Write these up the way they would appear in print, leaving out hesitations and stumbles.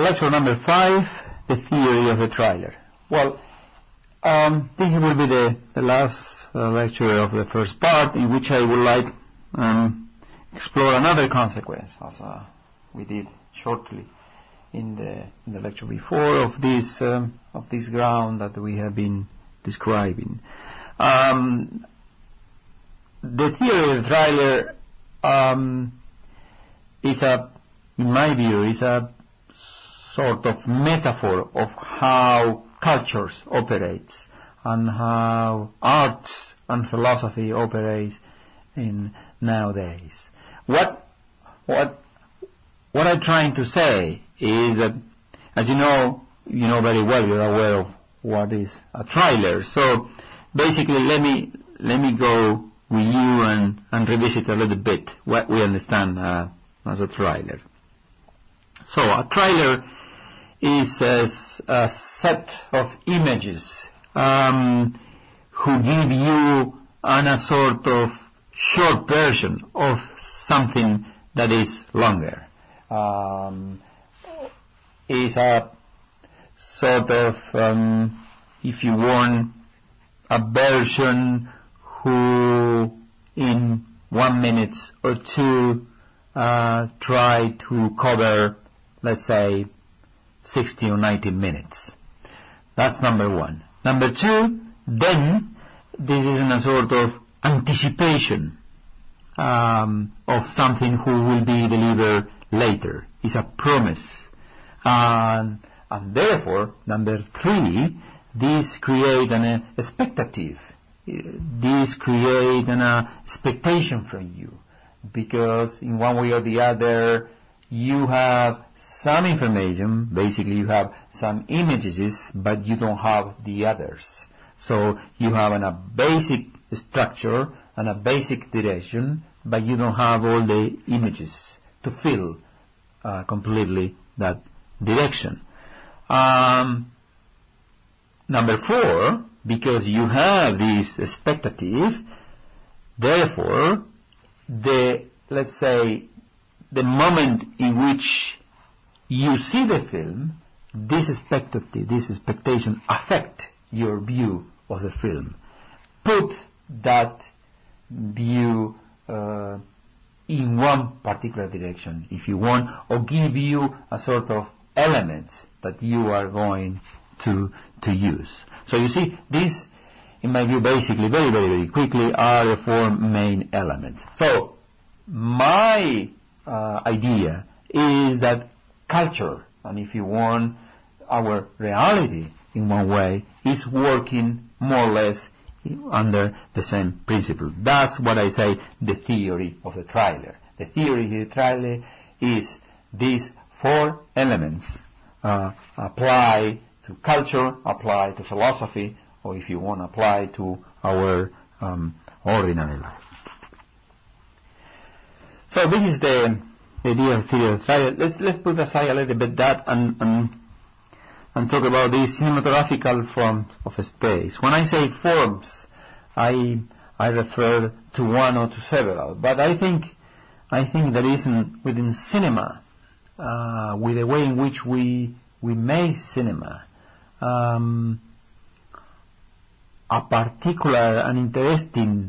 lecture number 5, the theory of the trailer. Well, this will be the last lecture of the first part, in which I would like explore another consequence, as we did shortly in the lecture before, of this ground that we have been describing. The theory of the trailer is in my view, is a sort of metaphor of how cultures operates and how art and philosophy operates in nowadays. What I'm trying to say is that, as you know very well, you're aware of what is a trailer. So basically, let me go with you and revisit a little bit what we understand as a trailer. So a trailer is a set of images who give you a sort of short version of something that is longer. Is a sort of, if you want, a version who in 1 minute or two try to cover, let's say, 60 or 90 minutes. That's number one. Number two, then, this is in a sort of anticipation of something who will be delivered later. It's a promise. And therefore, number three, this create an expectative. This create an expectation from you. Because in one way or the other, you have some information, basically you have some images, but you don't have the others. So you have a basic structure and a basic direction, but you don't have all the images to fill completely that direction. Number four, because you have this expectative, therefore, let's say, the moment in which you see the film, this expectation affect your view of the film. Put that view in one particular direction, if you want, or give you a sort of elements that you are going to use. So you see, these, in my view, basically, very, very, very quickly, are the four main elements. So, my idea is that culture, and if you want, our reality in one way, is working more or less under the same principle. That's what I say, the theory of the trailer. The theory of the trailer is these four elements apply to culture, apply to philosophy, or if you want, apply to our ordinary life. So this is the idea of theory of the trailer. Let's put aside a little bit that and talk about these cinematographical forms of space. When I say forms, I refer to one or to several. But I think there is within cinema, with the way in which we make cinema, a particular and interesting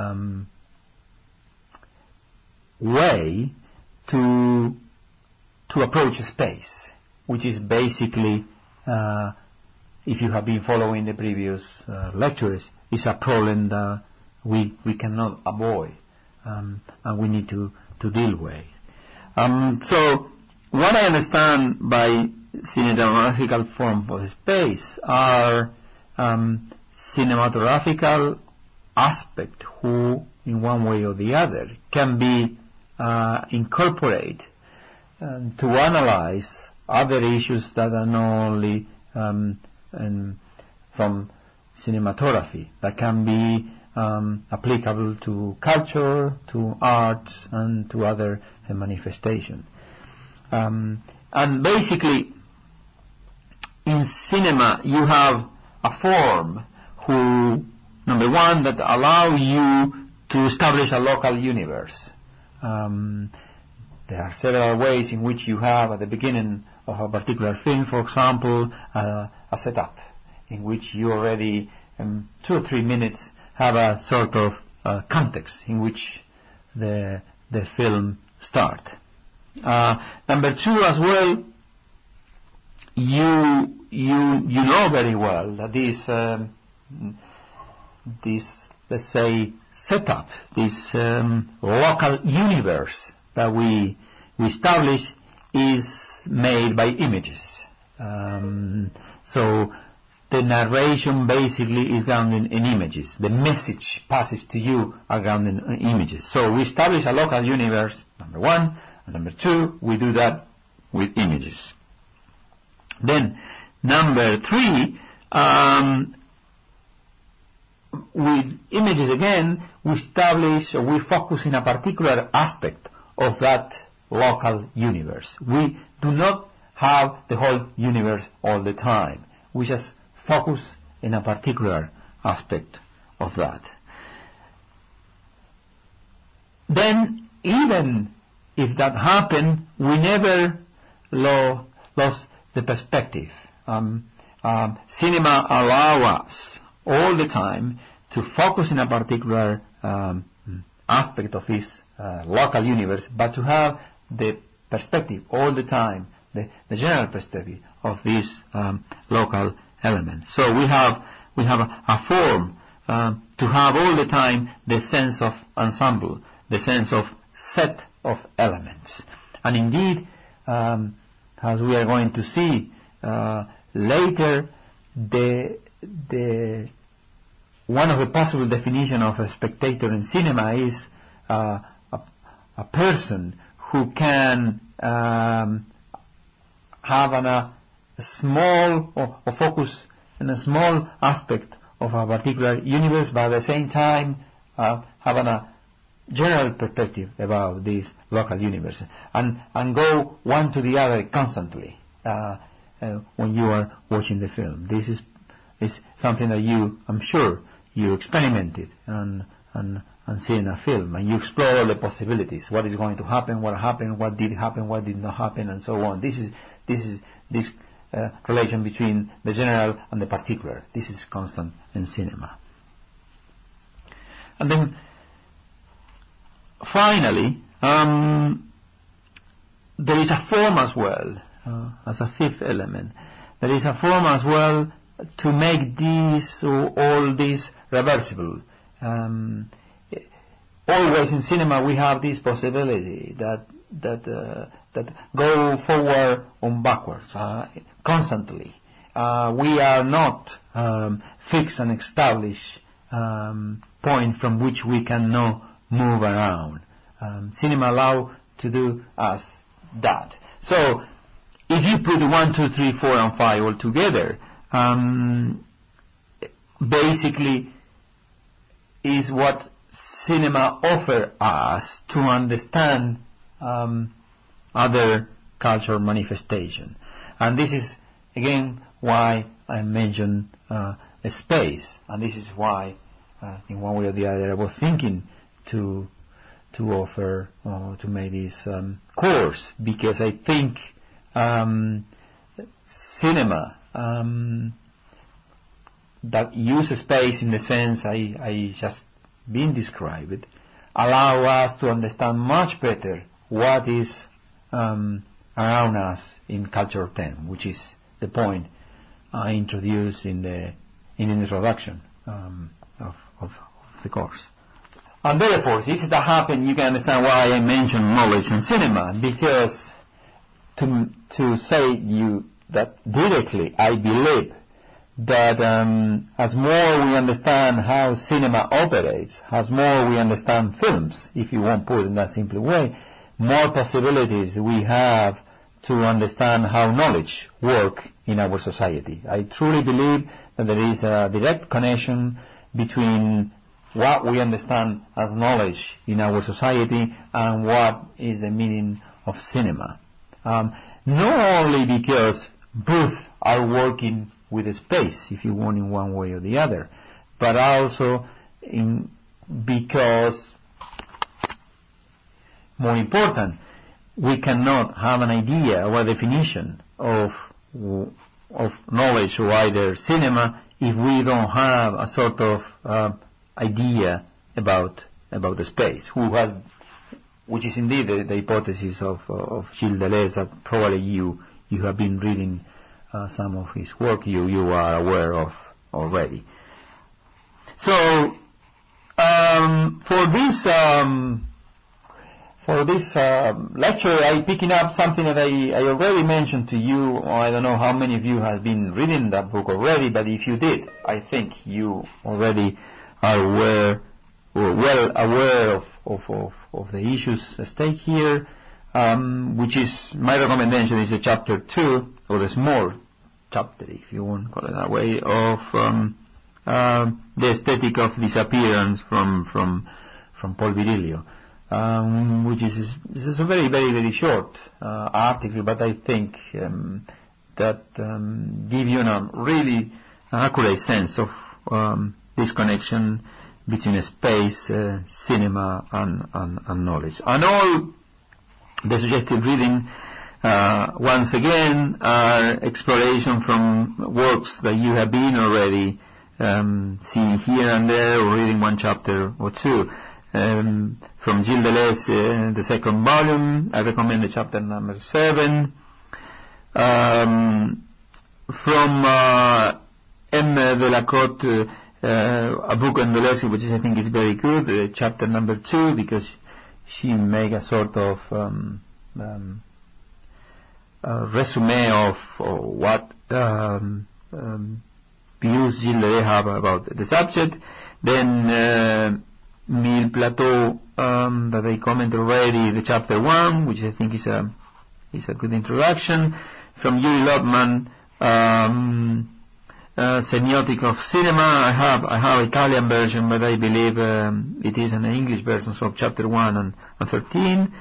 way to approach space, which is basically, if you have been following the previous lectures, is a problem that we cannot avoid and we need to deal with. So what I understand by cinematographical form of space are cinematographical aspect who, in one way or the other, can be incorporated to analyze other issues that are not only from cinematography, that can be applicable to culture, to art, and to other manifestations. And basically, in cinema, you have a form who, number one, that allow you to establish a local universe. There are several ways in which you have at the beginning of a particular film, for example, a setup in which you already 2 or 3 minutes have a sort of context in which the film starts. Number 2 as well, you know very well that this let's say setup, this local universe that we establish is made by images. So the narration basically is grounded in images. The message passes to you are grounded in images. So we establish a local universe, number 1, and number 2, we do that with images. Then number 3, with images again, we establish or we focus in a particular aspect of that local universe. We do not have the whole universe all the time. We just focus in a particular aspect of that. Then, even if that happened, we never lost the perspective. Cinema allows us all the time to focus in a particular aspect of this local universe, but to have the perspective all the time, the general perspective of this local element. So we have a form to have all the time the sense of ensemble, the sense of set of elements. And indeed, as we are going to see later, one of the possible definitions of a spectator in cinema is a person who can have a small or focus in a small aspect of a particular universe, but at the same time having a general perspective about this local universe, and go one to the other constantly when you are watching the film. This is something that I'm sure you experimented and see in a film, and you explore all the possibilities. What is going to happen? What happened? What did happen? What did not happen? And so on. This is relation between the general and the particular. This is constant in cinema. And then finally, there is a form as well, as a 5th element. There is a form as well to make all this reversible. Always in cinema we have this possibility that go forward and backwards constantly. We are not fixed and established point from which we can now move around. Cinema allows to do us that. So if you put 1, 2, 3, 4, and 5 all together, basically is what cinema offers us to understand other cultural manifestation. And this is again why I mentioned space, and this is why in one way or the other I was thinking to offer to make this course, because I think cinema that use space in the sense I just been described allow us to understand much better what is around us in cultural terms, which is the point I introduced in the introduction of the course. And therefore, if that happens, you can understand why I mentioned knowledge in cinema, because to say you that directly, I believe that as more we understand how cinema operates, as more we understand films, if you want to put it in that simple way, more possibilities we have to understand how knowledge works in our society. I truly believe that there is a direct connection between what we understand as knowledge in our society and what is the meaning of cinema. Not only because both are working with space, if you want, in one way or the other, but also because, more important, we cannot have an idea or a definition of knowledge or either cinema if we don't have a sort of idea about the space, which is indeed the hypothesis of Gilles Deleuze, that probably you have been reading some of his work, you are aware of already. So for this lecture, I'm picking up something that I already mentioned to you. I don't know how many of you has been reading that book already, but if you did, I think you already are aware, or well aware of the issues at stake here, which is, my recommendation is the chapter 2, or the small chapter, if you want to call it that way, of the aesthetic of disappearance from Paul Virilio. Which is a very, very, very short article, but I think that give you a really accurate sense of this connection between space, cinema, and knowledge. And all the suggested reading, once again, are exploration from works that you have been already seeing here and there, or reading one chapter or two. From Gilles Deleuze, the second volume, I recommend the chapter number 7. From M. Delacote, a book on Deleuze, which I think is very good, chapter number 2, because she make a sort of resume of what views Gilles Deleuze have about the subject. Then Mille Plateau, that I commented already, the chapter 1, which I think is a good introduction. From Yuri Lotman, Semiotic of Cinema. I have Italian version, but I believe it is an English version, so chapter 1 and 13.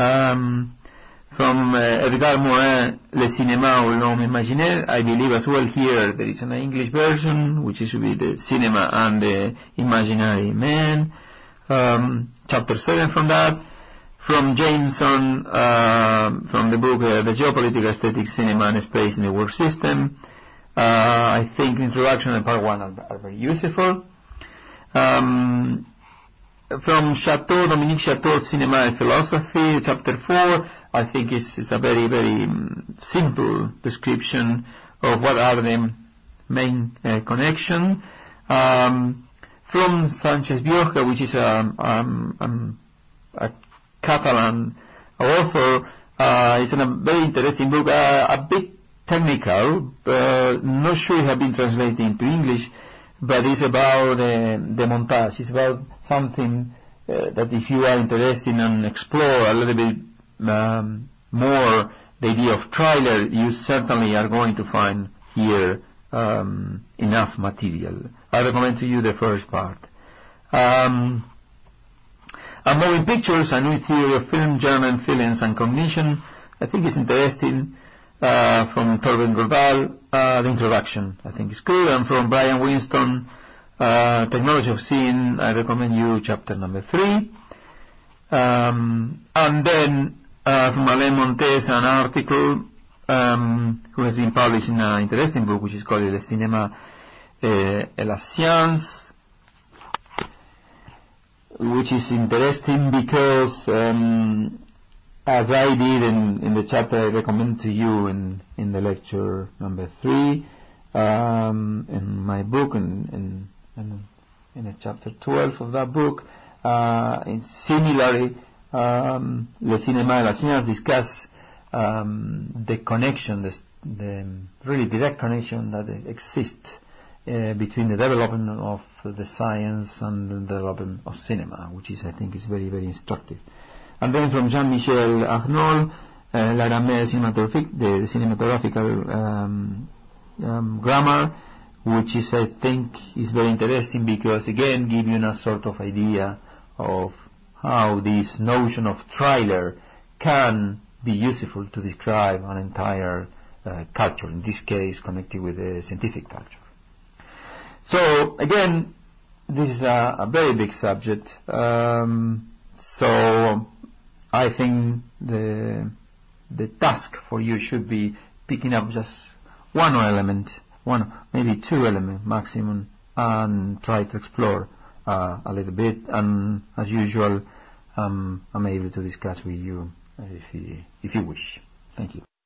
From Edgar Morin, Le Cinéma ou l'Homme Imaginaire, I believe as well here there is an English version, which is be the Cinema and the Imaginary Man. Chapter 7 from that. From Jameson, from the book The Geopolitical Aesthetic, Cinema and Space in the World System. I think introduction and part 1 are very useful. From Dominique Chateau, Cinema and Philosophy, chapter 4, I think is a very, very simple description of what are the main connection. From Sanchez Biosca, which is a Catalan author, it's a very interesting book, a bit technical, not sure it has been translated into English, but it's about the montage. It's about something that if you are interested in and explore a little bit more the idea of trailer, you certainly are going to find here enough material. I recommend to you the first part. And Moving Pictures, A New Theory of Film, German Feelings and Cognition, I think is interesting. From Torben Gordal, the introduction, I think is good. And from Brian Winston, Technology of Seeing, I recommend you chapter number 3. And then from Alain Montes, an article who has been published in an interesting book which is called Le Cinéma et la Science, which is interesting because as I did in the chapter I recommend to you in the lecture number 3, in my book, in the chapter 12 of that book, similarly, Le Cinéma et la Science discuss the connection, the really direct connection that exists between the development of the science and the development of cinema, which is, I think, is very, very instructive. And then from Jean-Michel Arnault, La Grammaire Cinématographique, the cinematographical grammar, which is, I think, is very interesting because, again, give you a sort of idea of how this notion of trailer can be useful to describe an entire culture, in this case connected with the scientific culture. So, again, this is a very big subject, so I think the task for you should be picking up just one element, one, maybe two elements maximum, and try to explore a little bit. And as usual, I'm able to discuss with you if you wish. Thank you.